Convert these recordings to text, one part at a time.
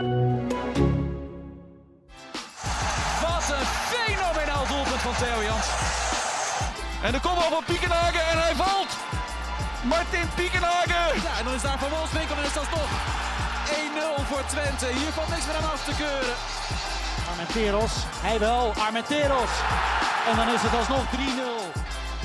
Wat een fenomenaal doelpunt van Theo Jans. En de kopbal van Piekenhagen en hij valt. Martin Piekenhagen. Ja, en dan is daar Van Wolfswinkel en is dat nog 1-0 voor Twente. Hier valt niks meer aan af te keuren. Armenteros, hij wel, Armenteros. En dan is het alsnog 3-0.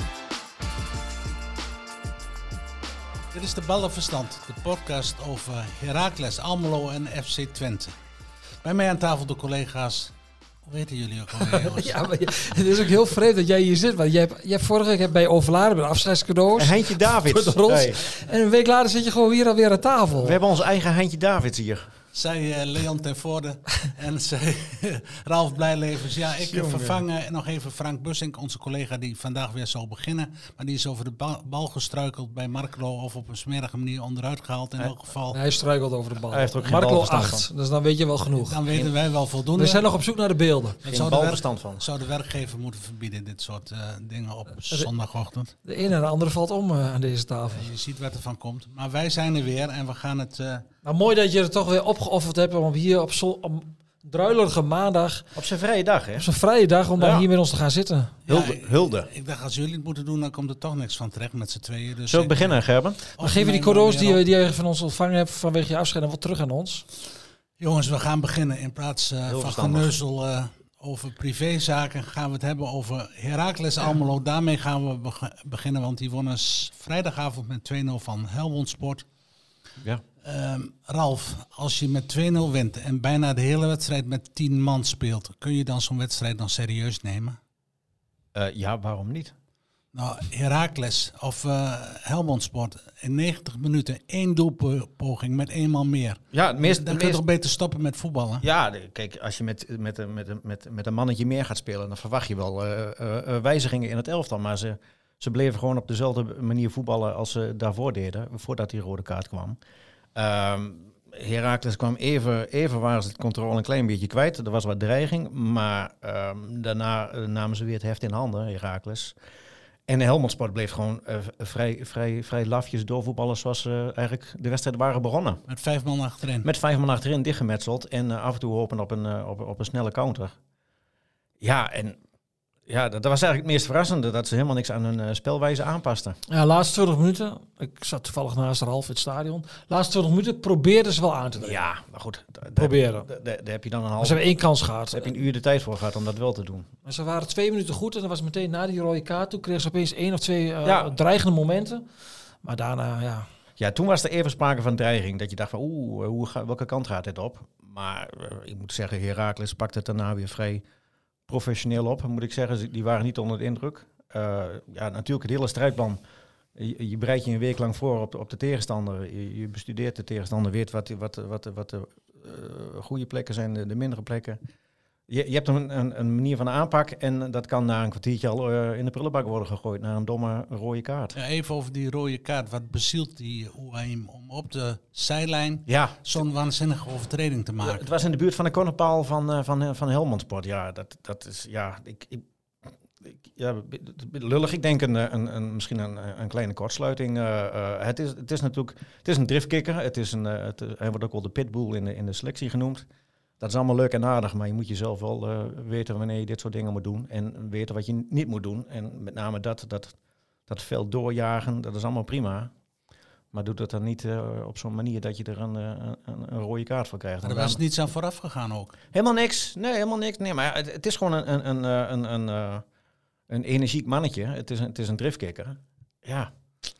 Dit is de Ballenverstand, de podcast over Heracles, Almelo en FC Twente. Bij mij aan tafel de collega's. Hoe weten jullie ook alweer, jongens? Ja, maar het is ook heel vreemd dat jij hier zit. Want jij hebt vorige week bij Overladen met afscheidscadeaus. En Heintje Davids. Voor de Ros. Hey. En een week later zit je gewoon hier alweer aan tafel. We hebben onze eigen Heintje Davids hier. Zij Leon ten Voorde en zij Ralf Blijlevens. Ja, ik vervang nog even Frank Bussink, onze collega die vandaag weer zal beginnen. Maar die is over de bal gestruikeld bij Marklo of op een smerige manier onderuit gehaald in elk geval. Hij struikelt over de bal. Hij heeft er ook geen Marklo balverstand 8, van. dus dan weet je wel genoeg. Dan weten wij wel voldoende. We zijn nog op zoek naar de beelden. Dat Geen balverstand van. zou de werkgever moeten verbieden, dit soort dingen op zondagochtend. De ene en de andere valt om aan deze tafel. Je ziet wat er van komt. Maar wij zijn er weer en we gaan het... Maar mooi dat je er toch weer opgeofferd hebt om hier op druilerige maandag, Op zijn vrije dag, hè? op zo'n vrije dag, om dan hier met ons te gaan zitten. Hulde. Ik dacht, als jullie het moeten doen, dan komt er toch niks van terecht met z'n tweeën. Dus Zullen we beginnen, Gerben? Dan geef je die cadeaus die je van ons ontvangen hebt vanwege je afscheid dan wat terug aan ons. Jongens, we gaan beginnen. In plaats van verstandig. geneuzel over privézaken gaan we het hebben over Heracles Almelo. Daarmee gaan we beginnen, want die wonnen vrijdagavond met 2-0 van Helmond Sport. Ja. Ralf, als je met 2-0 wint en bijna de hele wedstrijd met 10 man speelt, kun je dan zo'n wedstrijd dan serieus nemen? Ja, waarom niet? Nou, Heracles of Helmond Sport in 90 minuten 1 doelpoging met 1 man meer. Ja, Dan kun je toch beter stoppen met voetballen? Ja, kijk, als je met een mannetje meer gaat spelen, dan verwacht je wel wijzigingen in het elftal. Maar ze bleven gewoon op dezelfde manier voetballen als ze daarvoor deden, voordat die rode kaart kwam. Heracles kwam even waren ze het controle een klein beetje kwijt. Er was wat dreiging, maar daarna namen ze weer het heft in handen, Heracles. En Helmond Sport bleef gewoon vrij lafjes doorvoetballen zoals ze eigenlijk de wedstrijd waren begonnen. Met 5 man achterin. Met 5 man achterin dichtgemetseld en af en toe hopen op een snelle counter. Ja, en ja, dat was eigenlijk het meest verrassende, dat ze helemaal niks aan hun spelwijze aanpasten. Ja, laatste 20 minuten. Ik zat toevallig naast Ralf in het stadion. Laatste 20 minuten probeerden ze wel aan te nemen. Ja, maar goed. Proberen. Daar heb je dan Maar ze hebben 1 kans gehad. Daar heb je een uur de tijd voor gehad om dat wel te doen. Maar ze waren 2 minuten goed en dat was meteen na die rode kaart. Toen kregen ze opeens 1 of 2 Ja. dreigende momenten. Maar daarna, ja. Ja, toen was er even sprake van dreiging. Dat je dacht van welke kant gaat dit op? Maar ik moet zeggen, Heracles pakt het daarna weer vrij professioneel op. Moet ik zeggen, die waren niet onder de indruk. Ja, natuurlijk het hele strijdplan. Je bereidt je een week lang voor op de tegenstander. Je bestudeert de tegenstander, weet wat de goede plekken zijn, de mindere plekken. Je hebt een manier van aanpak en dat kan na een kwartiertje al in de prullenbak worden gegooid naar een domme rode kaart. Ja, even over die rode kaart. Wat bezielt die Ouahim om op de zijlijn Ja, zo'n waanzinnige overtreding te maken? het was in de buurt van de cornerpaal van Helmond Sport. Ja, dat is, ja, lullig. Ik denk misschien een kleine kortsluiting. Het is natuurlijk, het is een driftkikker. Hij wordt ook wel de pitbull in de selectie genoemd. Dat is allemaal leuk en aardig, maar je moet jezelf wel weten wanneer je dit soort dingen moet doen. En weten wat je niet moet doen. En met name dat veld doorjagen, dat is allemaal prima. Maar doe dat dan niet op zo'n manier dat je er een rode kaart voor krijgt. Maar er was niets aan vooraf gegaan ook. Helemaal niks. Nee, helemaal niks. Nee, maar het is gewoon een energiek mannetje. Het is een driftkikker. Ja.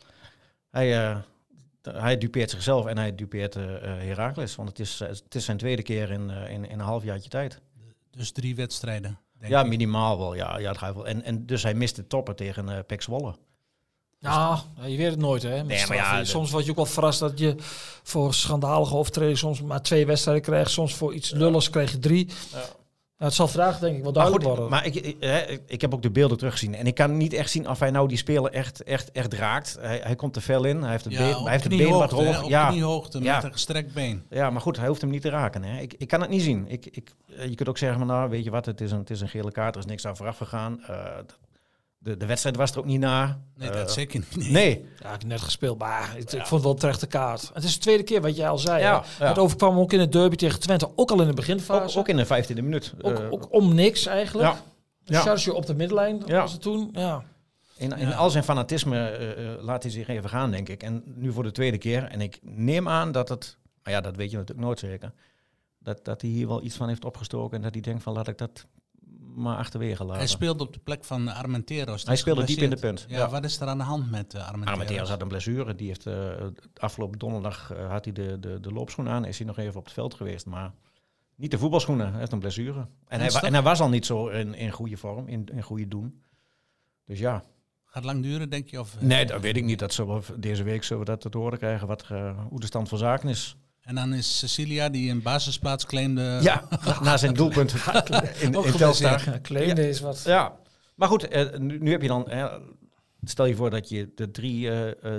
Hij dupeert zichzelf en hij dupeert Heracles. Want het is zijn tweede keer in een halfjaartje tijd. Dus 3 wedstrijden. Denk Ja, ik. minimaal wel. Ja, dat gaat wel. En dus hij mist de toppen tegen PEC Zwolle. Ja, je weet het nooit, hè. Met Nee, maar straf. ja, Soms word je ook wel verrast dat je voor schandalige overtredingen soms maar 2 wedstrijden krijgt. Soms voor iets lulligs krijg je 3. Ja. Nou, het zal vandaag denk ik wel Maar duidelijk goed, worden. maar ik heb ook de beelden teruggezien. En ik kan niet echt zien of hij nou die speler echt raakt. Hij komt te fel in. Hij heeft het been wat hoog. Op Ja, kniehoogte Ja. met een gestrekt been. ja, maar goed, hij hoeft hem niet te raken. Hè. Ik kan het niet zien. Je kunt ook zeggen, nou, weet je wat, het is een gele kaart. Er is niks aan vooraf gegaan. De wedstrijd was er ook niet naar. Nee, dat zeker niet. Nee. Ja, ik heb net gespeeld, maar ik vond het wel een terechte kaart. Het is de tweede keer wat jij al zei. Ja, Hè? ja. Het overkwam ook in het derby tegen Twente, ook al in de beginfase. Ook in de 15e minuut. Ook om niks eigenlijk. Ja. Ja. Charge op de middenlijn was het toen. Ja. In al zijn fanatisme laat hij zich even gaan, denk ik. En nu voor de tweede keer. En ik neem aan dat het... Maar ja, dat weet je natuurlijk nooit zeker. Dat hij hier wel iets van heeft opgestoken. En dat hij denkt van, laat ik dat maar achterwege laten. Hij speelde op de plek van Armenteros. Hij speelde diep in de punt. Ja, wat is er aan de hand met Armenteros? Armenteros had een blessure. Die heeft afgelopen donderdag had hij de loopschoen aan. Is hij nog even op het veld geweest. Maar niet de voetbalschoenen. Hij heeft een blessure. En hij was al niet zo in goede vorm. In goede doen. Dus ja. Gaat lang duren, denk je? Of, Nee, dat weet ik niet. Deze week zullen we dat te horen krijgen hoe de stand van zaken is. En dan is Cecilia, die een basisplaats claimde... Ja, na zijn doelpunt in Telstar. Ja, claimde is wat. Ja, maar goed, nu heb je dan... stel je voor dat je de 3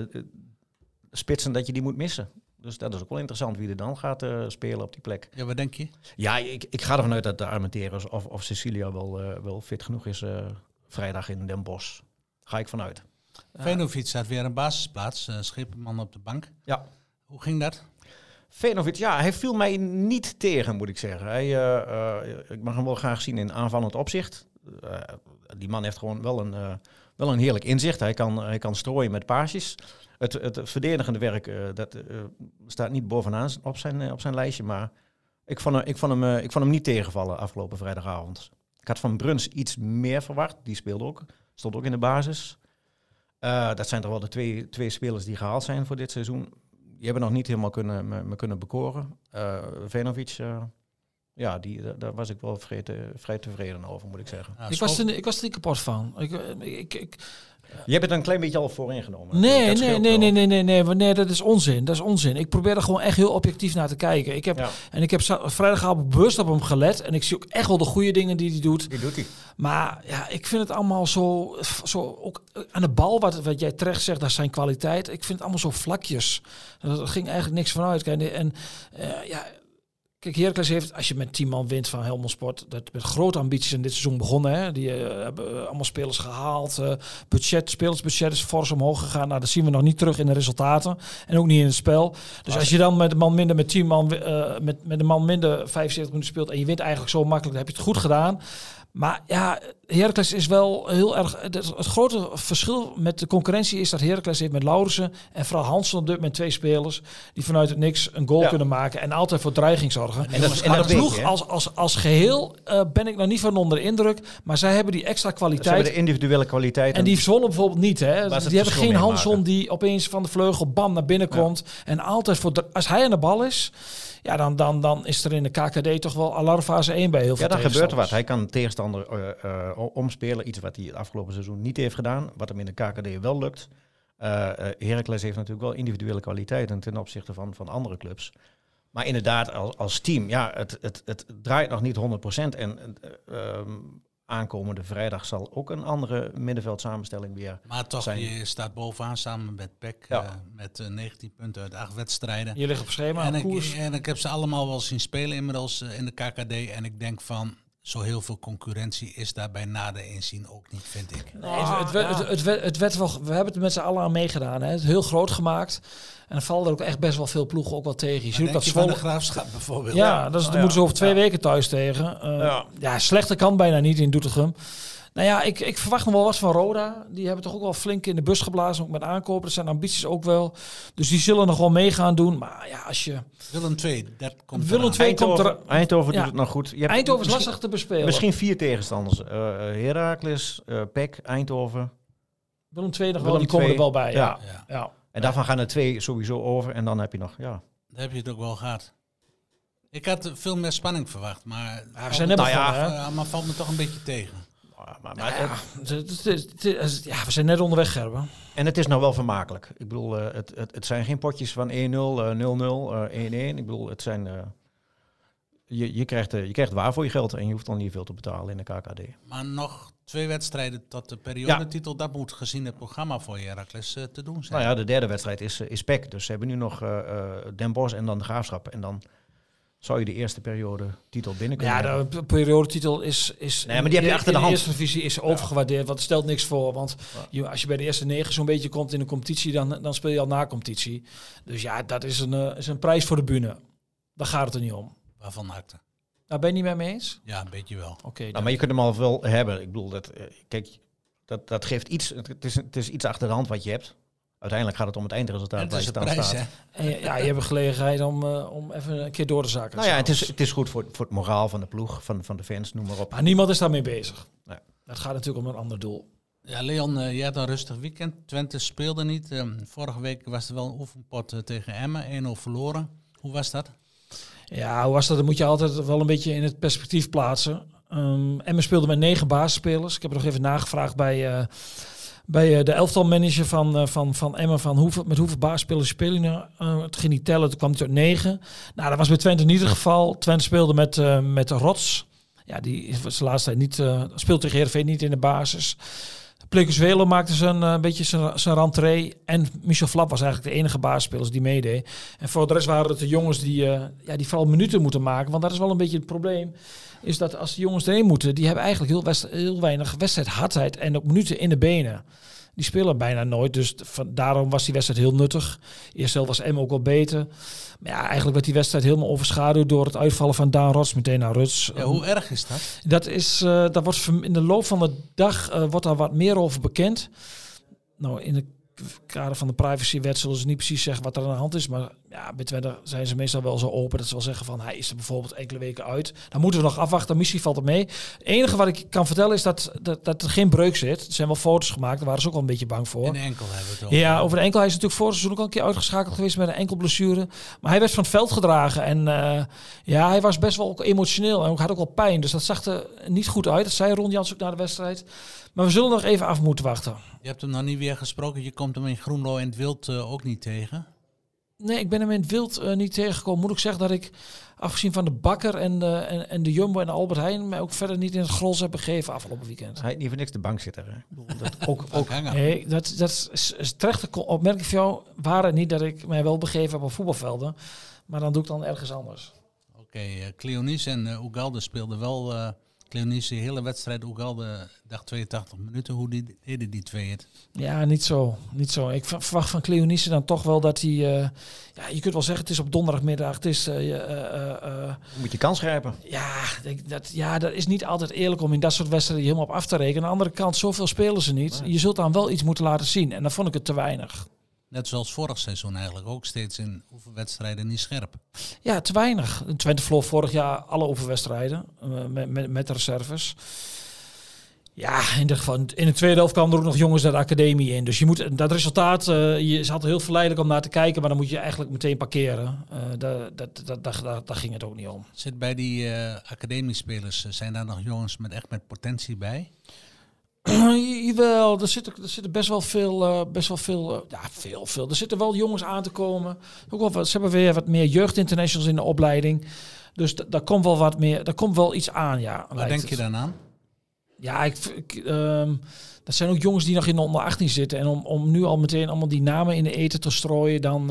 spitsen, dat je die moet missen. Dus dat is ook wel interessant wie er dan gaat spelen op die plek. Ja, wat denk je? Ja, ik ga ervan uit dat de Armenteros of Cecilia wel fit genoeg is vrijdag in Den Bosch. Ga ik vanuit. Venovic staat weer een basisplaats. Schipperman op de bank. Ja. Hoe ging dat? Venovic, ja, hij viel mij niet tegen, moet ik zeggen. Ik mag hem wel graag zien in aanvallend opzicht. Die man heeft gewoon wel een heerlijk inzicht. Hij kan strooien met paasjes. Het verdedigende werk, dat staat niet bovenaan op zijn lijstje. Maar ik vond hem niet tegenvallen afgelopen vrijdagavond. Ik had van Bruns iets meer verwacht. Die speelde ook. Stond ook in de basis. Dat zijn toch wel de twee spelers die gehaald zijn voor dit seizoen. Die hebben nog niet helemaal me kunnen bekoren. Venovic, daar was ik wel vrij tevreden over, moet ik zeggen. Ja, Ik was er niet kapot van. Je hebt het een klein beetje al voorin genomen. Nee, dat is onzin. Dat is onzin. Ik probeer er gewoon echt heel objectief naar te kijken. Ik heb vrijdagavond bewust op hem gelet. En ik zie ook echt wel de goede dingen die hij doet. Die doet hij. Maar ja, ik vind het allemaal zo ook aan de bal, wat jij terecht zegt, dat is zijn kwaliteit. Ik vind het allemaal zo vlakjes. Er ging eigenlijk niks van uit. Kijk, Heracles heeft, als je met 10 man wint van Helmond Sport, dat met grote ambities in dit seizoen begonnen. Hè? Die hebben allemaal spelers gehaald. Spelersbudget is fors omhoog gegaan. Nou, dat zien we nog niet terug in de resultaten. En ook niet in het spel. Dus als je dan met een man minder, met 10 man, met een man minder 75 minuten speelt en je wint eigenlijk zo makkelijk, dan heb je het goed gedaan. Maar ja, Heracles is wel heel erg... Het grote verschil met de concurrentie is dat Heracles heeft met Laurensen en vooral Hansen op dit moment 2 spelers die vanuit het niks een goal kunnen maken en altijd voor dreiging zorgen. En dat ploeg als geheel ben ik nog niet van onder de indruk, maar zij hebben die extra kwaliteit. Ze hebben de individuele kwaliteit. En die Zwolle bijvoorbeeld niet. Hè? Die hebben geen Hanson die opeens van de vleugel bam naar binnen komt. En altijd als hij aan de bal is... Ja, dan is er in de KKD toch wel alarmfase 1 bij heel veel. Ja, dan gebeurt er wat. Hij kan tegenstander omspelen. Iets wat hij het afgelopen seizoen niet heeft gedaan. Wat hem in de KKD wel lukt. Heracles heeft natuurlijk wel individuele kwaliteiten ten opzichte van andere clubs. Maar inderdaad, als team, ja, het draait nog niet 100%. En aankomende vrijdag zal ook een andere middenveldsamenstelling weer Maar toch, zijn. je staat bovenaan samen met PEC met 19 punten uit 8 wedstrijden. Je ligt op schema, koers. En ik heb ze allemaal wel zien spelen inmiddels in de KKD. En ik denk van, zo heel veel concurrentie is daar bij nader inzien ook niet, vind ik. Nee, het werd wel, we hebben het met z'n allen aan meegedaan. Hè. Het is heel groot gemaakt. En dan vallen er ook echt best wel veel ploegen ook wel tegen. Je ziet dat van de Graafschap bijvoorbeeld. Ja, dat moeten ze over 2 weken thuis tegen. Slechter kan bijna niet in Doetinchem. Nou ja, ik verwacht nog wel wat van Roda. Die hebben toch ook wel flink in de bus geblazen, ook met aankopen. Dat zijn ambities ook wel. Dus die zullen nog wel mee gaan doen. Maar ja, als je... Willem II, dat komt Willem II komt er... Eindhoven doet het nog goed. Je hebt Eindhoven is lastig te bespelen. Misschien 4 tegenstanders. Heracles, PEC, Eindhoven. Willem II nog wel, die komen er wel bij. Ja. En daarvan gaan er 2 sowieso over. En dan heb je nog, Dan heb je het ook wel gehad. Ik had veel meer spanning verwacht, maar we zijn net maar valt me toch een beetje tegen. We zijn net onderweg, Gerben. En het is nou wel vermakelijk. Ik bedoel, het zijn geen potjes van 1-0, 0-0, 1-1. Ik bedoel, het zijn... Je krijgt waar voor je geld en je hoeft dan niet veel te betalen in de KKD. Maar nog 2 wedstrijden tot de periodetitel, dat moet gezien het programma voor Heracles te doen zijn. Nou ja, de derde wedstrijd is PEC. Dus ze hebben nu nog Den Bosch en dan de Graafschap. En dan zou je de eerste periode titel binnen kunnen Ja, hebben. de periodetitel is Nee, maar die heb je achter de hand. In de eerste divisie is overgewaardeerd, want het stelt niks voor. Want als je bij de eerste 9 zo'n beetje komt in de competitie, dan speel je al na competitie. Dus ja, dat is een prijs voor de bühne. Daar gaat het er niet om. Waarvan acte? Nou, ben je niet met me eens? Ja, een beetje wel. Oké. Maar je kunt hem al wel hebben. Ik bedoel, kijk, dat geeft iets. Het is iets achter de hand wat je hebt. Uiteindelijk gaat het om het eindresultaat. Het waar is je de dan prijs, staat. hè? En je hebt een gelegenheid om even een keer door de zaken te Nou ja, gaan. het is goed voor het moraal van de ploeg, van de fans, noem maar op. Maar niemand is daarmee bezig. Nee. Dat gaat natuurlijk om een ander doel. Ja, Leon, jij had een rustig weekend. Twente speelde niet. Vorige week was er wel een oefenpot tegen Emmen. 1-0 verloren. Hoe was dat? Ja, hoe was dat? Dat moet je altijd wel een beetje in het perspectief plaatsen. Emmen speelde met 9 basisspelers. Ik heb er nog even nagevraagd bij de elftalmanager van Emmen. Met hoeveel basisspelers speel je nou? Het ging niet tellen, toen kwam het tot 9. Nou, dat was bij Twente niet het geval. Twente speelde met Rots. Ja, die is de laatste tijd niet... speelt tegen Heerenveen niet in de basis. Plekuswelo maakte een beetje zijn rentree. En Michel Flap was eigenlijk de enige basisspeler die meedeed. En voor de rest waren het de jongens die vooral minuten moeten maken. Want dat is wel een beetje het probleem. Is dat als de jongens erin moeten, die hebben eigenlijk heel weinig wedstrijdhardheid en ook minuten in de benen. Die spelen bijna nooit, dus daarom was die wedstrijd heel nuttig. Eerst was Emmen ook wel beter. Maar ja, eigenlijk werd die wedstrijd helemaal overschaduwd door het uitvallen van Daan Rots meteen naar Ruts. Ja, hoe erg is dat? Dat wordt in de loop van de dag wordt daar wat meer over bekend. Nou, in de kader van de privacywet zullen ze niet precies zeggen wat er aan de hand is. Maar ja, bij Twente zijn ze meestal wel zo open dat ze wel zeggen van hij is er bijvoorbeeld enkele weken uit. Dan moeten we nog afwachten. Misschien valt het mee. Het enige wat ik kan vertellen is dat er geen breuk zit. Er zijn wel foto's gemaakt. Daar waren ze ook wel een beetje bang voor. In de enkel hebben we het over. Ja, over de enkel. Hij is natuurlijk vorig seizoen ook al een keer uitgeschakeld geweest met een enkelblessure. Maar hij werd van het veld gedragen. En hij was best wel ook emotioneel. En had ook wel pijn. Dus dat zag er niet goed uit. Dat zei Ron Jans ook na de wedstrijd. Maar we zullen nog even af moeten wachten. Je hebt hem nog niet weer gesproken. Je komt hem in Groenlo en het Wild ook niet tegen. Nee, ik ben hem in het Wild niet tegengekomen. Moet ik zeggen dat ik, afgezien van de Bakker en de Jumbo en de Albert Heijn, mij ook verder niet in het gros heb begeven afgelopen weekend. Hij niet voor niks de bank zitten. Hè? Ik bedoel, dat Ook nee, dat is terecht opmerking van jou. Waar het niet dat ik mij wel begeven heb op voetbalvelden, maar dan doe ik dan ergens anders. Oké, Cleonice en Ugalde speelden wel. Cleonice de hele wedstrijd, Ugalde dacht 82 minuten. Hoe deden die twee het? Ja, niet zo. Ik verwacht van Cleonice dan toch wel dat hij... je kunt wel zeggen, het is op donderdagmiddag. Het is... moet je kans grijpen. Dat is niet altijd eerlijk om in dat soort wedstrijden helemaal op af te rekenen. Aan de andere kant, zoveel spelen ze niet. Je zult dan wel iets moeten laten zien. En dan vond ik het te weinig. Net zoals vorig seizoen eigenlijk. Ook steeds in oefenwedstrijden niet scherp. Ja, te weinig. Twente verloor vorig jaar alle oefenwedstrijden met de reserves. Ja, in ieder geval. In de tweede helft kwamen er ook nog jongens naar de academie in. Dus je moet dat resultaat, je zat heel verleidelijk om naar te kijken, maar dan moet je eigenlijk meteen parkeren. Daar ging het ook niet om. Zit bij die academiespelers, zijn daar nog jongens met potentie bij? Jawel, er zitten best wel veel. Er zitten wel jongens aan te komen. Ook wel, ze hebben weer wat meer jeugdinternationals in de opleiding. Dus daar komt wel wat meer. Daar komt wel iets aan, ja. Waar denk je dan aan? Ja, dat zijn ook jongens die nog in de onder 18 zitten. En om nu al meteen allemaal die namen in de eten te strooien, dan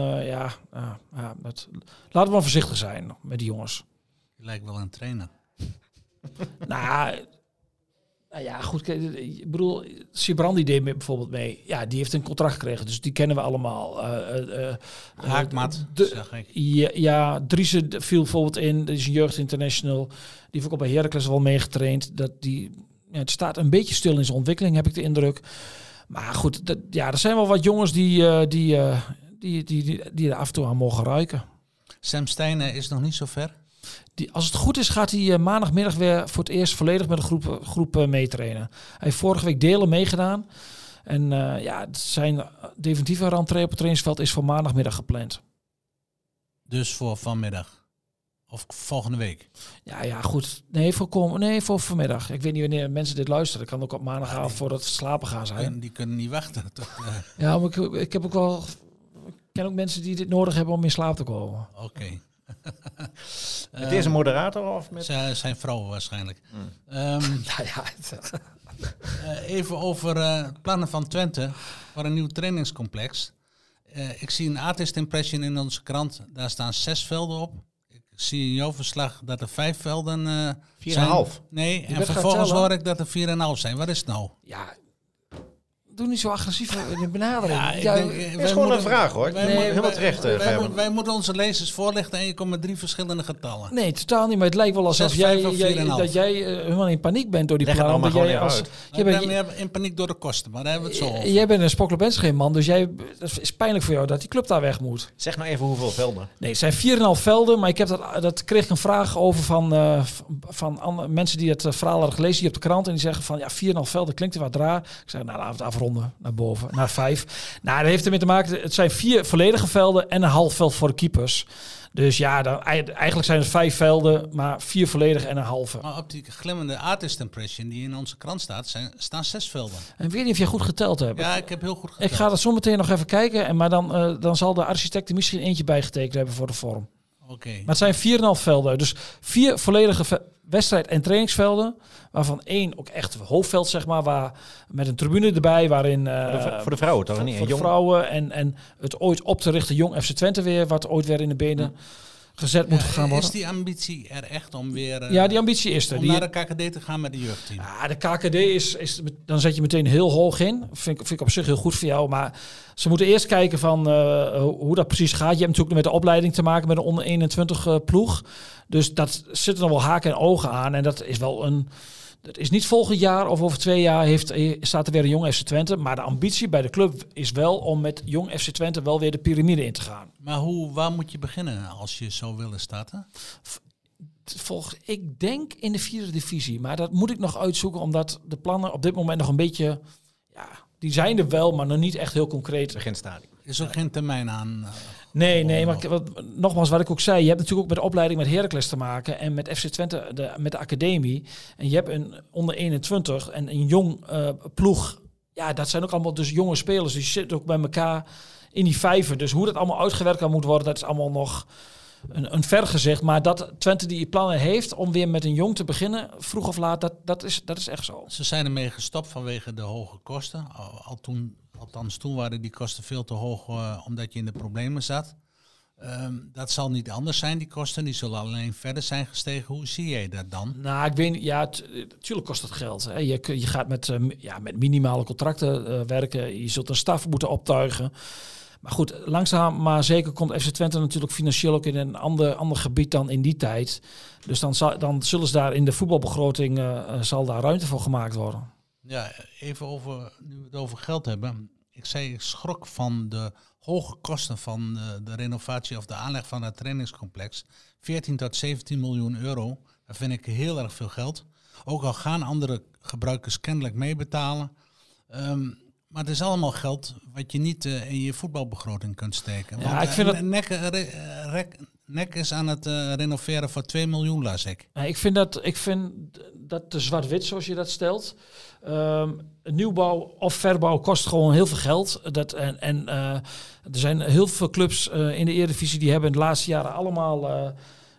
laten we maar voorzichtig zijn met die jongens. Je lijkt wel een trainer. Nou ja, goed. Ik bedoel, Sibrandi deed bijvoorbeeld mee. Ja, die heeft een contract gekregen, dus die kennen we allemaal. Haakmat, zeg ik. Ja, Driesen viel bijvoorbeeld in. Dat is een jeugdinternational. Die heeft ook al bij Heracles wel meegetraind. Het staat een beetje stil in zijn ontwikkeling, heb ik de indruk. Maar goed, er zijn wel wat jongens die er af en toe aan mogen ruiken. Sam Steijnen is nog niet zo ver. Als het goed is, gaat hij maandagmiddag weer voor het eerst volledig met een groep meetrainen. Hij heeft vorige week delen meegedaan. En zijn definitieve rentree op het trainingsveld is voor maandagmiddag gepland. Dus voor vanmiddag? Of volgende week? Ja, goed. Nee, voor vanmiddag. Ik weet niet wanneer mensen dit luisteren. Het kan ook op maandagavond voordat we slapen gaan zijn. Die kunnen niet wachten. Ja, maar ik heb ook wel... Ik ken ook mensen die dit nodig hebben om in slaap te komen. Oké. Met deze moderator of met... Zijn vrouw waarschijnlijk. Even over plannen van Twente voor een nieuw trainingscomplex. Ik zie een artist impression in onze krant. Daar staan 6 velden op. Ik zie in jouw verslag dat er 5 velden 4,5. zijn. Nee, en vervolgens hoor ik dat er 4,5 zijn. Wat is het nou? Ja, doe niet zo agressief in de benadering. Het is gewoon een vraag, hoor. Helemaal terecht. Wij moeten onze lezers voorlichten en je komt met 3 verschillende getallen. Nee, totaal niet. Maar het lijkt wel alsof 6, 5 of 4,5. dat jij helemaal in paniek bent door die Leg het plan. allemaal Dat jij gewoon als even Ik ben meer in paniek door de kosten, maar daar hebben we het zo over. jij bent een Spokler man, dus dat is pijnlijk voor jou dat die club daar weg moet. Zeg nou even hoeveel velden. Nee, het zijn 4,5 velden, maar ik heb dat kreeg ik een vraag over van andere mensen die het verhaal hadden gelezen hier op de krant en die zeggen van ja, 4,5 velden klinkt er wat raar. Ik zeg nou, laten we het afronden naar boven, naar 5. Nou, dat heeft ermee te maken, het zijn 4 volledige velden en een half veld voor de keepers. Dus ja, eigenlijk zijn het 5 velden, maar 4 volledig en een halve. Maar op die glimmende artist impression die in onze krant staan 6 velden. En ik weet niet of jij goed geteld hebt. Ja, ik heb heel goed geteld. Ik ga dat zo meteen nog even kijken, maar dan zal de architect er misschien eentje bijgetekend hebben voor de vorm. Oké. Maar het zijn 4,5 velden. Dus 4 volledige wedstrijd- en trainingsvelden. Waarvan 1 ook echt hoofdveld, zeg maar. Waar, met een tribune erbij. Waarin, voor de vrouwen toch niet? Voor de vrouwen. En het ooit op te richten Jong FC Twente weer. Wat ooit weer in de benen gezet moet gaan worden. Is die ambitie er echt om weer... ja, die ambitie is er. Om naar de KKD te gaan met de jeugdteam? Ja, de KKD is... Dan zet je meteen heel hoog in. Vind ik op zich heel goed voor jou. Maar ze moeten eerst kijken van hoe dat precies gaat. Je hebt natuurlijk met de opleiding te maken met een onder 21 ploeg. Dus dat zit er nog wel haken en ogen aan. En dat is wel een... Het is niet volgend jaar of over 2 jaar staat er weer een Jong FC Twente. Maar de ambitie bij de club is wel om met Jong FC Twente wel weer de piramide in te gaan. Maar waar moet je beginnen als je zou willen starten? Ik denk in de 4e divisie. Maar dat moet ik nog uitzoeken, omdat de plannen op dit moment nog een beetje... Ja, die zijn er wel, maar nog niet echt heel concreet. Beginstadium. Is ook geen termijn aan? Nee, maar nogmaals, wat ik ook zei, je hebt natuurlijk ook met de opleiding met Heracles te maken en met FC Twente, met de academie. En je hebt een onder 21 en een jong ploeg. Ja, dat zijn ook allemaal dus jonge spelers. Die zitten ook bij elkaar in die vijver. Dus hoe dat allemaal uitgewerkt kan moet worden, dat is allemaal nog een vergezicht. Maar dat Twente die plannen heeft om weer met een jong te beginnen, vroeg of laat, dat is echt zo. Ze zijn ermee gestopt vanwege de hoge kosten. Althans, toen waren die kosten veel te hoog omdat je in de problemen zat. Dat zal niet anders zijn, die kosten. Die zullen alleen verder zijn gestegen. Hoe zie jij dat dan? Nou, ik weet niet. Ja, natuurlijk kost het geld. Hè. Je gaat met minimale contracten werken. Je zult een staf moeten optuigen. Maar goed, langzaam maar zeker komt FC Twente natuurlijk financieel ook in een ander gebied dan in die tijd. Dus dan zullen ze daar in de voetbalbegroting zal daar ruimte voor gemaakt worden. Ja, even nu we het over geld hebben. Ik schrok van de hoge kosten van de renovatie of de aanleg van het trainingscomplex. 14 tot 17 miljoen euro. Dat vind ik heel erg veel geld. Ook al gaan andere gebruikers kennelijk meebetalen. Maar het is allemaal geld wat je niet in je voetbalbegroting kunt steken. Ja, want, ik vind dat... NEC is aan het renoveren voor 2 miljoen, las ik. Ja, ik vind dat te zwart-wit zoals je dat stelt. Nieuwbouw of verbouw kost gewoon heel veel geld. Er zijn heel veel clubs in de Eredivisie die hebben in de laatste jaren allemaal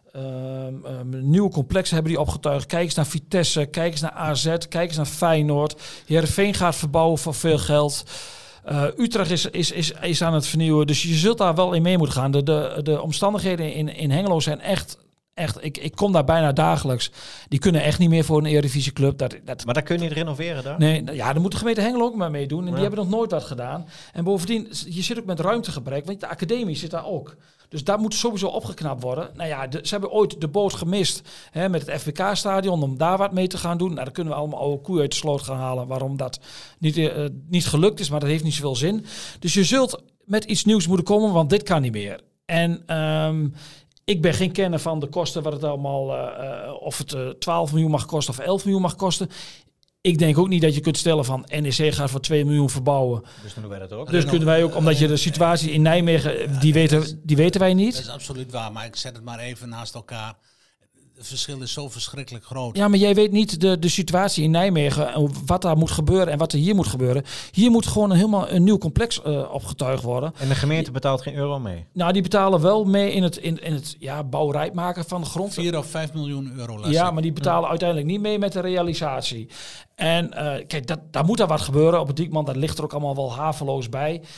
nieuwe complexen hebben die opgetuigd. Kijk eens naar Vitesse, kijk eens naar AZ, kijk eens naar Feyenoord. Heerenveen gaat verbouwen voor veel geld. Utrecht is aan het vernieuwen. Dus je zult daar wel in mee moeten gaan. De omstandigheden in Hengelo zijn echt... Ik kom daar bijna dagelijks. Die kunnen echt niet meer voor een Eredivisieclub. Maar daar kun je niet renoveren daar? Nee, ja, daar moet de gemeente Hengelo ook maar meedoen. En die hebben nog nooit wat gedaan. En bovendien, je zit ook met ruimtegebrek. Want de academie zit daar ook. Dus daar moet sowieso opgeknapt worden. Nou ja, ze hebben ooit de boot gemist met het FBK-stadion om daar wat mee te gaan doen. Nou, dan kunnen we allemaal oude koeien uit de sloot gaan halen. Waarom dat niet gelukt is, maar dat heeft niet zoveel zin. Dus je zult met iets nieuws moeten komen, want dit kan niet meer. En... ik ben geen kenner van de kosten, wat het allemaal, of het 12 miljoen mag kosten of 11 miljoen mag kosten. Ik denk ook niet dat je kunt stellen van NEC gaat voor 2 miljoen verbouwen. Dus dan doen wij dat ook. Dus kunnen wij ook, omdat je de situatie in Nijmegen, die weten wij niet. Dat is absoluut waar, maar ik zet het maar even naast elkaar. Het verschil is zo verschrikkelijk groot. Ja, maar jij weet niet de situatie in Nijmegen, wat daar moet gebeuren en wat er hier moet gebeuren. Hier moet gewoon helemaal een nieuw complex opgetuigd worden. En de gemeente betaalt geen euro mee? Nou, die betalen wel mee in het bouwrijp maken van de grond. 4 of 5 miljoen euro. Ja, maar die betalen uiteindelijk niet mee met de realisatie. En kijk, daar moet daar wat gebeuren op het Diekman. Dat ligt er ook allemaal wel haveloos bij.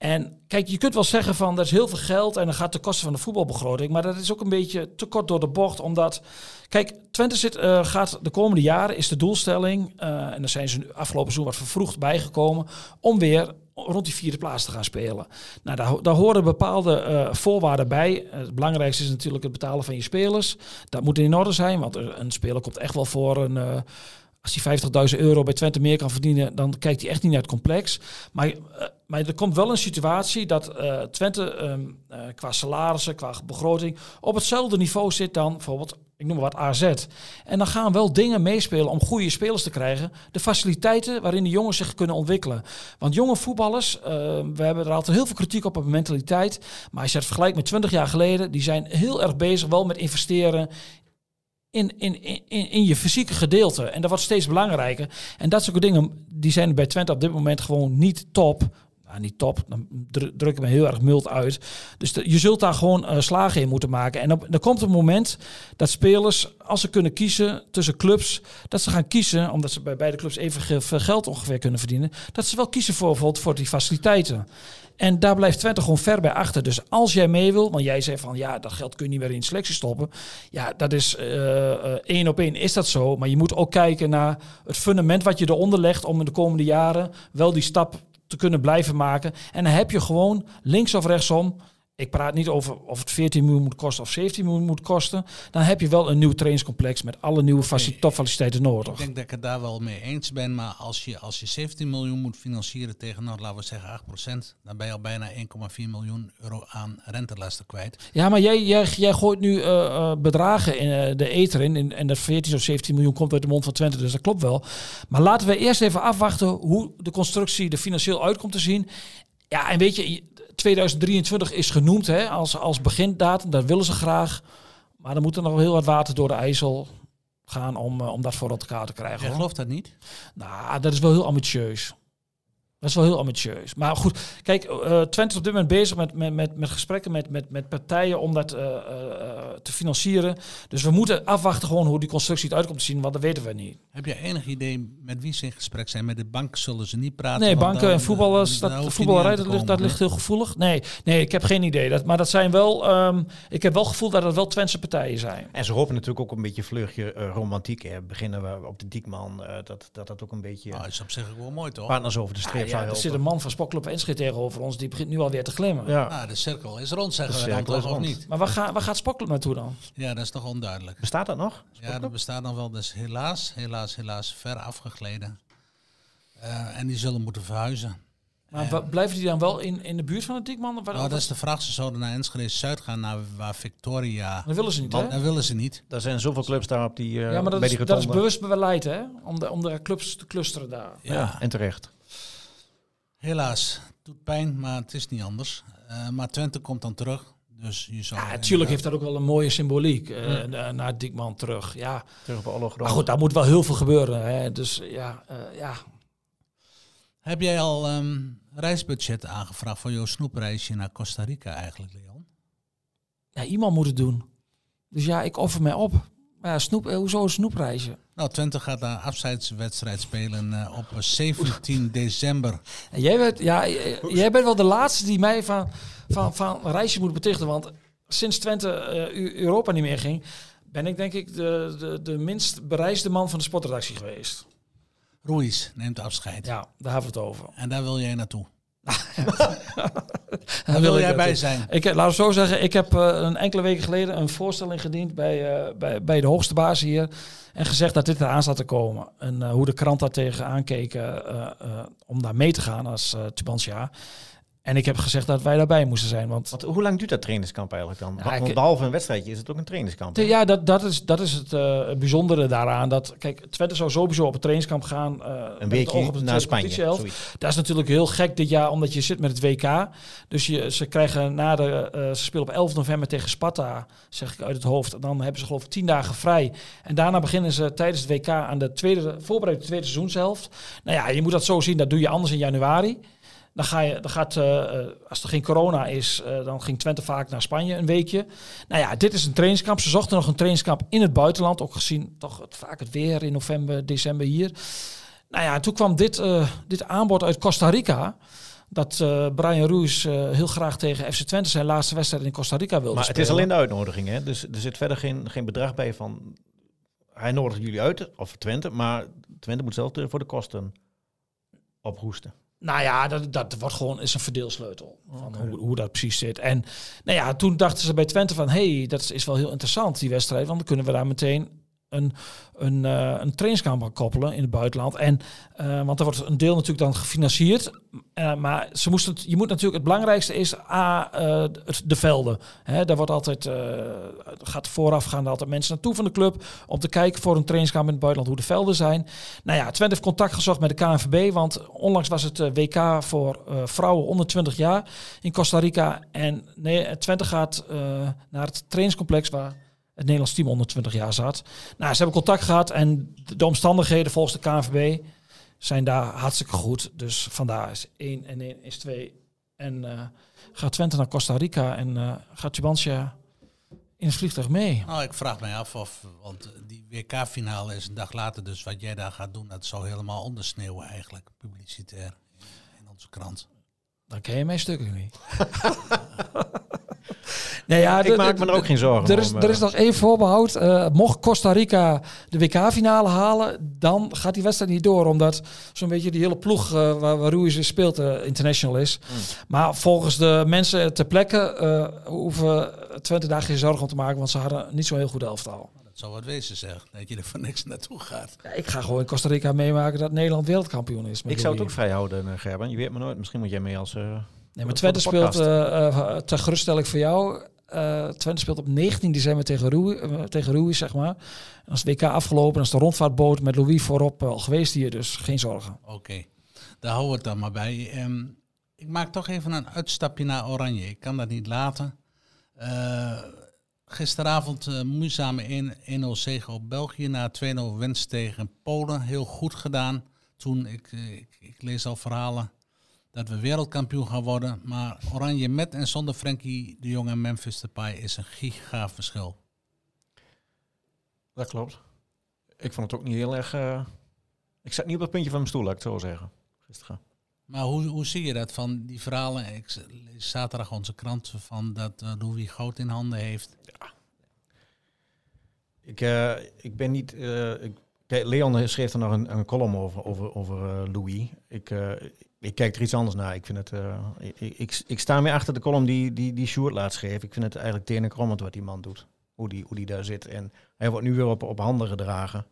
En kijk, je kunt wel zeggen van, er is heel veel geld en dat gaat ten koste van de voetbalbegroting. Maar dat is ook een beetje te kort door de bocht, omdat... Kijk, Twente gaat de komende jaren, is de doelstelling, en daar zijn ze nu afgelopen seizoen wat vervroegd bijgekomen, om weer rond die 4e plaats te gaan spelen. Nou, daar horen bepaalde voorwaarden bij. Het belangrijkste is natuurlijk het betalen van je spelers. Dat moet in orde zijn, want een speler komt echt wel voor een... Als hij €50.000 bij Twente meer kan verdienen, dan kijkt hij echt niet naar het complex. Maar er komt wel een situatie dat Twente qua salarissen, qua begroting, op hetzelfde niveau zit dan bijvoorbeeld, ik noem maar wat, AZ. En dan gaan wel dingen meespelen om goede spelers te krijgen. De faciliteiten waarin de jongens zich kunnen ontwikkelen. Want jonge voetballers, we hebben er altijd heel veel kritiek op mentaliteit. Maar als je het vergelijkt met 20 jaar geleden, die zijn heel erg bezig wel met investeren in je fysieke gedeelte. En dat wordt steeds belangrijker. En dat soort dingen, die zijn bij Twente op dit moment gewoon niet top. Nou, niet top, dan druk ik me heel erg mild uit. Dus je zult daar gewoon slagen in moeten maken. En dan komt een moment dat spelers, als ze kunnen kiezen tussen clubs, dat ze gaan kiezen, omdat ze bij beide clubs even veel geld ongeveer kunnen verdienen, dat ze wel kiezen voor die faciliteiten. En daar blijft Twente gewoon ver bij achter. Dus als jij mee wil, want jij zei van ja, dat geld kun je niet meer in de selectie stoppen. Ja, dat is 1 op 1 is dat zo. Maar je moet ook kijken naar het fundament wat je eronder legt om in de komende jaren wel die stap te kunnen blijven maken. En dan heb je gewoon links of rechtsom, ik praat niet over of het 14 miljoen moet kosten of 17 miljoen moet kosten. Dan heb je wel een nieuw trainingscomplex met alle nieuwe topfaciliteiten nodig. Ik denk dat ik het daar wel mee eens ben. Maar als je 17 miljoen moet financieren tegen, nou, laten we zeggen 8%. Dan ben je al bijna 1,4 miljoen euro aan rentelasten kwijt. Ja, maar jij gooit nu bedragen in de ether in. En dat 14 of 17 miljoen komt uit de mond van Twente. Dus dat klopt wel. Maar laten we eerst even afwachten hoe de constructie er financieel uit komt te zien. Ja, en weet je, 2023 is genoemd als begindatum. Dat willen ze graag. Maar dan moet er nog heel wat water door de IJssel gaan om dat voor elkaar te krijgen. Jij gelooft dat niet? Nou, dat is wel heel ambitieus. Dat is wel heel ambitieus. Maar goed, kijk, Twente is op dit moment bezig met gesprekken met partijen om dat te financieren. Dus we moeten afwachten gewoon hoe die constructie het uitkomt te zien, want dat weten we niet. Heb je enig idee met wie ze in gesprek zijn? Met de bank zullen ze niet praten? Nee, banken en voetballers, voetballerij, dat ligt heel gevoelig. Nee, ik heb geen idee. Maar dat zijn wel, ik heb wel het gevoel dat het wel Twentse partijen zijn. En ze hopen natuurlijk ook een beetje vleugje romantiek. Hè. Beginnen we op de Diekman, dat ook een beetje... Nou, dat is op zich ook wel mooi, toch? Partners over de streep. Ja, er zit een man van Sportclub Enschede tegenover ons, die begint nu alweer te glimmen. Ja. Nou, de cirkel is rond, zeggen we dan toch, of niet? Maar waar gaat Sportclub naartoe dan? Ja, dat is nog onduidelijk. Bestaat dat nog? Ja, dat bestaat nog wel. Dat is helaas ver afgegleden. En die zullen moeten verhuizen. Maar blijven die dan wel in de buurt van de Diekman? Nou, dat is de vraag. Ze zouden naar Enschede-Zuid gaan, naar waar Victoria... Dat willen ze niet, hè? Dat willen ze niet. Er zijn zoveel clubs daar op die ja, maar dat is bewust beleid, hè? Om de clubs te clusteren daar. Ja, en terecht. Helaas. Het doet pijn, maar het is niet anders. Maar Twente komt dan terug. Dus je zou natuurlijk heeft dat ook wel een mooie symboliek. Naar Diekman terug. Ja. Terug op alle maar goed, daar moet wel heel veel gebeuren. Hè? Dus ja. Heb jij al reisbudget aangevraagd voor jouw snoepreisje naar Costa Rica eigenlijk, Leon? Ja, iemand moet het doen. Dus ja, ik offer mij op. Maar ja, hoezo een snoepreisje? Nou, Twente gaat daar afscheidswedstrijd spelen op 17 december. En jij bent wel de laatste die mij van een reisje moet betichten. Want sinds Twente Europa niet meer ging, ben ik denk ik de minst bereisde man van de sportredactie geweest. Ruiz neemt afscheid. Ja, daar hebben we het over. En daar wil jij naartoe. Daar wil jij bij zijn. Laat het zo zeggen, ik heb een enkele weken geleden een voorstelling gediend bij de hoogste baas hier. En gezegd dat dit eraan zat te komen. En hoe de krant daar tegenaan keek om daar mee te gaan als Tubantia. En ik heb gezegd dat wij daarbij moesten zijn. Want hoe lang duurt dat trainingskamp eigenlijk dan? Want behalve een wedstrijdje is het ook een trainingskamp. Ja, dat is het bijzondere daaraan. Dat, kijk, Twente zou sowieso op het trainingskamp gaan. Een weekje naar Spanje. Dat is natuurlijk heel gek dit jaar, omdat je zit met het WK. Dus ze krijgen ze spelen op 11 november tegen Sparta, zeg ik uit het hoofd. Dan hebben ze geloof ik 10 dagen vrij. En daarna beginnen ze tijdens het WK aan de voorbereidende tweede seizoenshelft. Nou ja, je moet dat zo zien, dat doe je anders in januari. Dan gaat als er geen corona is, dan ging Twente vaak naar Spanje een weekje. Nou ja, dit is een trainingskamp. Ze zochten nog een trainingskamp in het buitenland. Ook gezien toch vaak het weer in november, december hier. Nou ja, toen kwam dit aanbod uit Costa Rica. dat Brian Ruiz heel graag tegen FC Twente zijn laatste wedstrijd in Costa Rica wilde Maar spelen. het is alleen de uitnodiging, hè? Dus er zit verder geen bedrag bij van... Hij nodigt jullie uit, of Twente, maar Twente moet zelf voor de kosten ophoesten. Nou ja, dat wordt gewoon is een verdeelsleutel van hoe dat precies zit. En nou ja, toen dachten ze bij Twente van... dat is wel heel interessant, die wedstrijd. Want dan kunnen we daar meteen een trainingskamp aan koppelen in het buitenland. En want er wordt een deel natuurlijk dan gefinancierd. Maar je moet natuurlijk, het belangrijkste is de velden. Daar wordt altijd, gaat voorafgaand altijd mensen naartoe van de club om te kijken voor een trainingskamp in het buitenland hoe de velden zijn. Nou ja, Twente heeft contact gezocht met de KNVB, want onlangs was het WK voor vrouwen onder 20 jaar in Costa Rica. En Twente gaat naar het trainingscomplex waar het Nederlands team onder 20 jaar zat. Nou, ze hebben contact gehad en de omstandigheden volgens de KNVB zijn daar hartstikke goed. Dus vandaar is 1 en 1 is 2. En gaat Twente naar Costa Rica en gaat Tubantia in het vliegtuig mee. Nou, ik vraag mij af want die WK-finale is een dag later, dus wat jij daar gaat doen, dat zou helemaal ondersneeuwen eigenlijk, publicitair in onze krant. Dan ken je mijn stukken niet. Nee, ja, ik maak me er ook geen zorgen om. Er is nog één voorbehoud. Mocht Costa Rica de WK-finale halen, dan gaat die wedstrijd niet door. Omdat zo'n beetje die hele ploeg waar Ruiz speelt international is. Maar volgens de mensen ter plekke hoeven Twente daar geen zorgen om te maken. Want ze hadden niet zo'n heel goed elftal. Dat zou wat wezen, zeg. Dat je er voor niks naartoe gaat. Ja, ik ga gewoon in Costa Rica meemaken dat Nederland wereldkampioen is. Ik zou het ook vrij houden, Gerben. Je weet maar nooit. Misschien moet jij mee als... nee, maar Twente speelt, ter geruststelling voor jou... Twente speelt op 19 december tegen Ruiz, zeg maar. En als het WK afgelopen, is de rondvaartboot met Louis voorop al geweest hier, dus geen zorgen. Oké, daar houden we het dan maar bij. Ik maak toch even een uitstapje naar Oranje. Ik kan dat niet laten. Gisteravond moeizame 1-0 zege op België na 2-0 winst tegen Polen. Heel goed gedaan. Toen, ik lees al verhalen dat we wereldkampioen gaan worden. Maar Oranje met en zonder Frenkie de Jong en Memphis Depay is een giga verschil. Dat klopt. Ik vond het ook niet heel erg... Ik zat niet op het puntje van mijn stoel, laat ik het zo zeggen. Gisteren. Maar hoe zie je dat van die verhalen? Ik lees zaterdag onze krant van dat Louis goud in handen heeft. Ja. Ik ben niet... Leon schreef er nog een column over Louis. Ik kijk er iets anders naar. Ik vind het. Ik sta meer achter de column die Sjoerd laat schreef. Ik vind het eigenlijk tenenkrommend wat die man doet. Hoe die daar zit. En hij wordt nu weer op handen gedragen.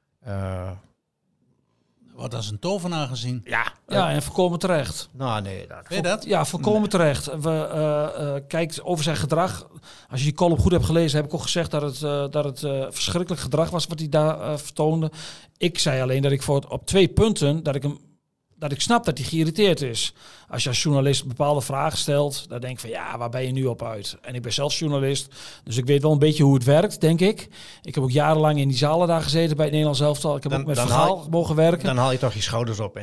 Wordt als een tovenaar gezien. Ja, en volkomen terecht. Nou, nee. Weet je dat? Ja, volkomen terecht. Kijk, over zijn gedrag. Als je die column goed hebt gelezen, heb ik ook gezegd dat het verschrikkelijk gedrag was wat hij daar vertoonde. Ik zei alleen dat ik op 2 punten, dat ik snap dat hij geïrriteerd is. Als je als journalist bepaalde vragen stelt, dan denk ik van ja, waar ben je nu op uit? En ik ben zelf journalist, dus ik weet wel een beetje hoe het werkt, denk ik. Ik heb ook jarenlang in die zalen daar gezeten bij het Nederlands elftal. Ik heb ook met Vergaal mogen werken. Dan haal je toch je schouders op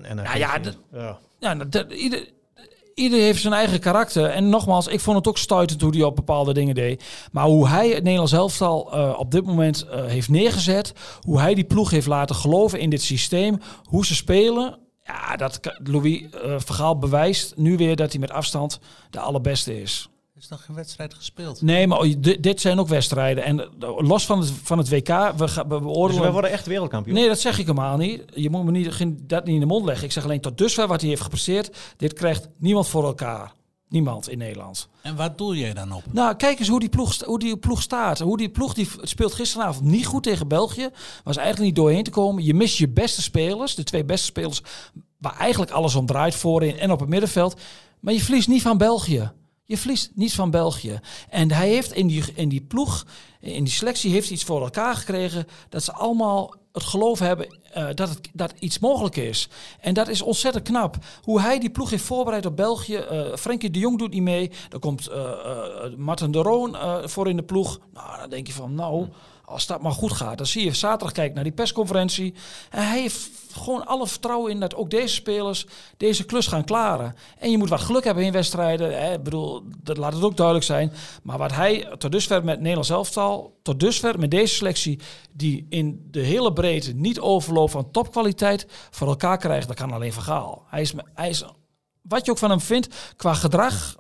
Ieder heeft zijn eigen karakter. En nogmaals, ik vond het ook stuitend hoe hij op bepaalde dingen deed. Maar hoe hij het Nederlands elftal op dit moment heeft neergezet, hoe hij die ploeg heeft laten geloven in dit systeem, hoe ze spelen. Ja, Louis Vergaal bewijst nu weer dat hij met afstand de allerbeste is. Er is nog geen wedstrijd gespeeld. Nee, maar dit zijn ook wedstrijden. En los van het WK, we beoordelen... Dus wij worden echt wereldkampioen? Nee, dat zeg ik helemaal niet. Je moet me dat niet in de mond leggen. Ik zeg alleen tot dusver wat hij heeft gepresteerd. Dit krijgt niemand voor elkaar. Niemand in Nederland. En waar doel jij dan op? Nou, kijk eens hoe die ploeg staat. Hoe die ploeg die speelt gisteravond niet goed tegen België. Was eigenlijk niet doorheen te komen. Je mist je beste spelers. De 2 beste spelers waar eigenlijk alles om draait voorin en op het middenveld. Maar je verliest niet van België. Je verliest niet van België. En hij heeft in die ploeg, in die selectie, heeft iets voor elkaar gekregen dat ze allemaal het geloof hebben dat iets mogelijk is. En dat is ontzettend knap. Hoe hij die ploeg heeft voorbereid op België. Frenkie de Jong doet niet mee. Dan komt Martin de Roon voor in de ploeg. Nou, dan denk je van, als dat maar goed gaat. Dan zie je zaterdag kijken naar die persconferentie. En hij heeft gewoon alle vertrouwen in dat ook deze spelers deze klus gaan klaren. En je moet wat geluk hebben in wedstrijden. Ik bedoel, dat laat het ook duidelijk zijn. Maar wat hij tot dusver met Nederlands elftal, tot dusver met deze selectie, die in de hele breedte niet overloopt van topkwaliteit, voor elkaar krijgt, dat kan alleen Vergaal. Hij is wat je ook van hem vindt, qua gedrag,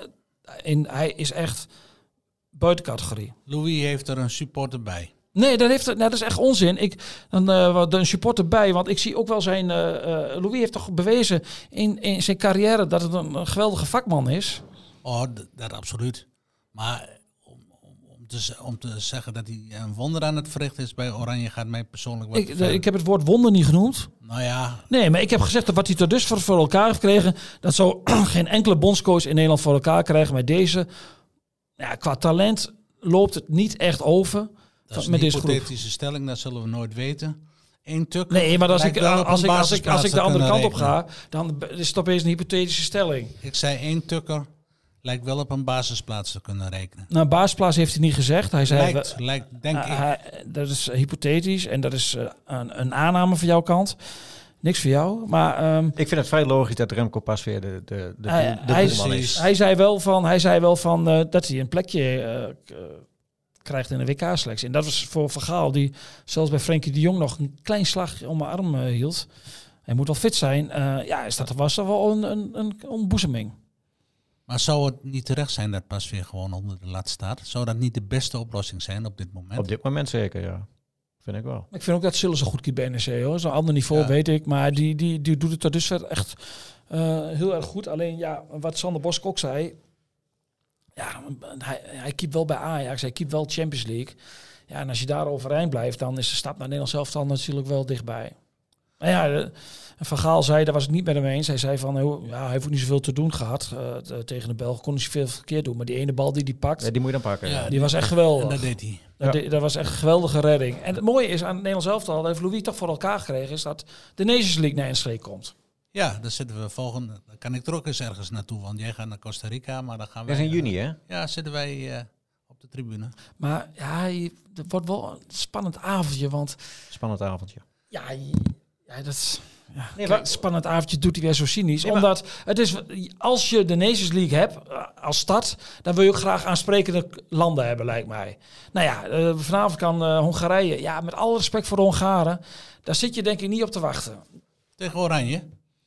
hij is echt buiten categorie. Louis heeft er een supporter bij. Nee, dat is echt onzin. Een supporter bij, want ik zie ook wel zijn... Louis heeft toch bewezen in zijn carrière dat het een geweldige vakman is. Oh, dat absoluut. Maar om te zeggen dat hij een wonder aan het verrichten is bij Oranje gaat mij persoonlijk wat Ik heb het woord wonder niet genoemd. Nou ja. Nee, maar ik heb gezegd dat wat hij tot dus voor elkaar heeft gekregen, dat zou geen enkele bondscoach in Nederland voor elkaar krijgen. Met deze, qua talent loopt het niet echt over. Dat is een hypothetische stelling, dat zullen we nooit weten. Nee, maar als ik de andere kant op ga, dan is het opeens een hypothetische stelling. Ik zei 1 tukker lijkt wel op een basisplaats te kunnen rekenen. Nou, basisplaats heeft hij niet gezegd. Hij zei, lijkt denk ik. Dat is hypothetisch en dat is een aanname van jouw kant. Niks voor jou, maar... ik vind het vrij logisch dat Remco Pasveer de doelman is. Hij zei wel van dat hij een plekje krijgt in de WK-selectie. En dat was voor Van Gaal, die zelfs bij Frenkie de Jong nog een klein slag om mijn arm hield. Hij moet wel fit zijn. Was dat wel een ontboezeming. Maar zou het niet terecht zijn dat Pasveer gewoon onder de lat staat? Zou dat niet de beste oplossing zijn op dit moment? Op dit moment zeker, ja. Vind ik wel. Ik vind ook dat Sillis een goed keeper bij NEC, hoor. Zo'n ander niveau, weet ik. Maar die doet het tot dusver echt heel erg goed. Alleen, wat Sander Bosk ook zei... Ja, hij keept wel bij Ajax. Hij keept wel Champions League. Ja, en als je daar overeind blijft, dan is de stap naar Nederland zelf dan natuurlijk wel dichtbij. Maar Van Gaal zei, daar was ik niet met hem eens. Hij zei van, hij heeft ook niet zoveel te doen gehad tegen de Belgen. Kon niet zoveel verkeerd doen. Maar die ene bal die hij pakt... Ja, die moet je dan pakken. Ja, die was echt geweldig. En dat deed hij. Dat was echt een geweldige redding. En het mooie is aan het Nederlands elftal, dat heeft Louis toch voor elkaar gekregen, is dat de Nations League naar NSG komt. Ja, daar zitten we volgende. Dan kan ik er ook eens ergens naartoe, want jij gaat naar Costa Rica, maar dan gaan we. Dat is in juni, hè? Ja, zitten wij op de tribune. Maar het wordt wel een spannend avondje, want. Spannend avondje. Ja, dat is. Ja, kijk, spannend avondje doet hij weer zo cynisch. Omdat het is, als je de Nations League hebt als stad, dan wil je ook graag aansprekende landen hebben, lijkt mij. Nou ja, vanavond kan Hongarije. Ja, met alle respect voor de Hongaren, daar zit je denk ik niet op te wachten. Tegen Oranje?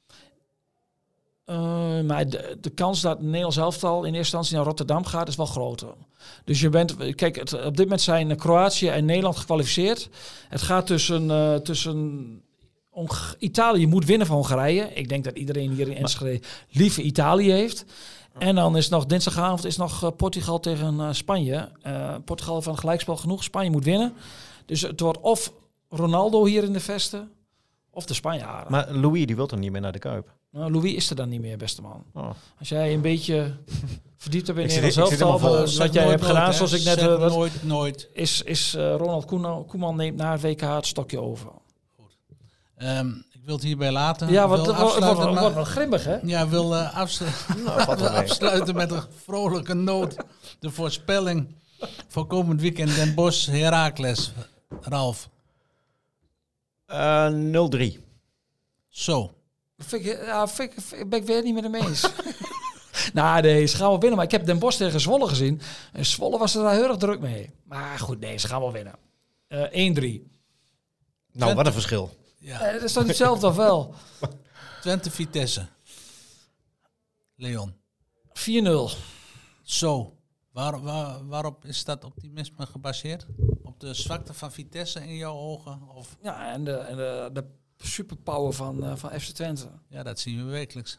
Maar de kans dat het Nederlands elftal in eerste instantie naar Rotterdam gaat, is wel groter. Dus je bent, kijk, op dit moment zijn Kroatië en Nederland gekwalificeerd. Het gaat tussen Italië moet winnen van Hongarije. Ik denk dat iedereen hier in Enschede liever Italië heeft. En dan is nog dinsdagavond Portugal tegen Spanje. Portugal van gelijkspel genoeg. Spanje moet winnen. Dus het wordt of Ronaldo hier in de vesten, of de Spanjaarden. Maar Louis, die wil toch niet meer naar de Kuip? Nou, Louis is er dan niet meer, beste man. Oh. Als jij een beetje verdiept hebt in Nederland zelf, wat jij hebt gedaan, zoals ik net... Nooit. Is Ronald Koeman neemt na het WK het stokje over. Goed. Ik wil het hierbij laten. Ja, het wordt wel grimmig, hè? Ja, wil afsluiten met een vrolijke noot. De voorspelling voor komend weekend Den Bosch Heracles. Ralf. 0-3. Zo. Ben ik weer niet met hem eens. Nee, ze gaan wel winnen. Maar ik heb Den Bosch tegen Zwolle gezien. En Zwolle was er daar heel erg druk mee. Maar goed, nee, ze gaan wel winnen. 1-3. Nou, wat een verschil. Ja. Dat is toch niet hetzelfde of wel? Twente Vitesse. Leon. 4-0. Zo. Waarop is dat optimisme gebaseerd? Op de zwakte van Vitesse in jouw ogen? Of? Ja, en de superpower van FC Twente. Ja, dat zien we wekelijks.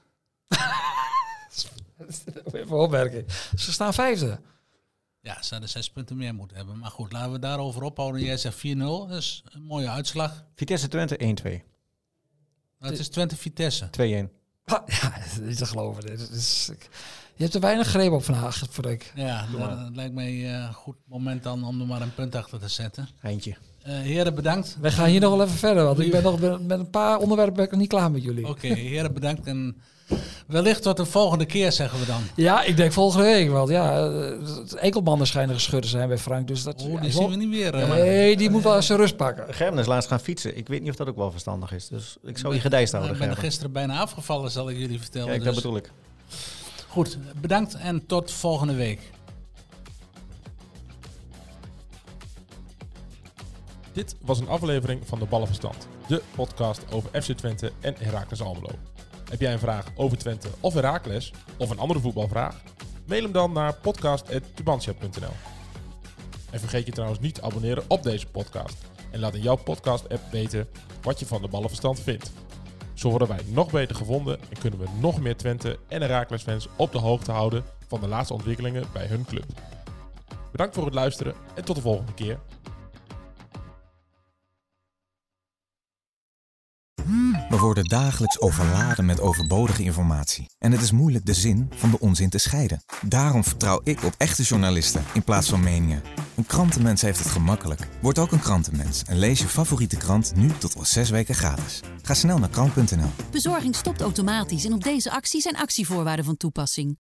Even opmerken. Ze staan 5e. Ja, ze hadden 6 punten meer moeten hebben. Maar goed, laten we daarover ophouden. Jij zegt 4-0. Dat is een mooie uitslag. Vitesse Twente 1-2. Het is Twente Vitesse. 2-1. Ja, dat is niet te geloven. Je hebt er weinig greep op vandaag, voor ik. Ja, dat lijkt mij een goed moment dan om er maar een punt achter te zetten. Eindje. Heren, bedankt. Wij gaan hier nog wel even verder, want ik ben nog met een paar onderwerpen ben ik nog niet klaar met jullie. Oké, heren, bedankt. En wellicht tot de volgende keer, zeggen we dan. Ja, ik denk volgende week, want enkelbanden schijnen gescheurd te zijn bij Frank. Dus dat, die zien we niet meer. Nee, die moet wel eens zijn rust pakken. Gerben is laatst gaan fietsen. Ik weet niet of dat ook wel verstandig is. Dus ik zou je gedijst houden, Ik ben gisteren bijna afgevallen, zal ik jullie vertellen. Kijk, dat bedoel ik. Goed, bedankt en tot volgende week. Dit was een aflevering van De Ballenverstand, de podcast over FC Twente en Heracles Almelo. Heb jij een vraag over Twente of Heracles of een andere voetbalvraag? Mail hem dan naar podcast@tubantia.nl. En vergeet je trouwens niet te abonneren op deze podcast. En laat in jouw podcast-app weten wat je van de ballenverstand vindt. Zo worden wij nog beter gevonden en kunnen we nog meer Twente en Heracles fans op de hoogte houden van de laatste ontwikkelingen bij hun club. Bedankt voor het luisteren en tot de volgende keer. We worden dagelijks overladen met overbodige informatie. En het is moeilijk de zin van de onzin te scheiden. Daarom vertrouw ik op echte journalisten in plaats van meningen. Een krantenmens heeft het gemakkelijk. Word ook een krantenmens en lees je favoriete krant nu tot wel 6 weken gratis. Ga snel naar krant.nl. Bezorging stopt automatisch en op deze actie zijn actievoorwaarden van toepassing.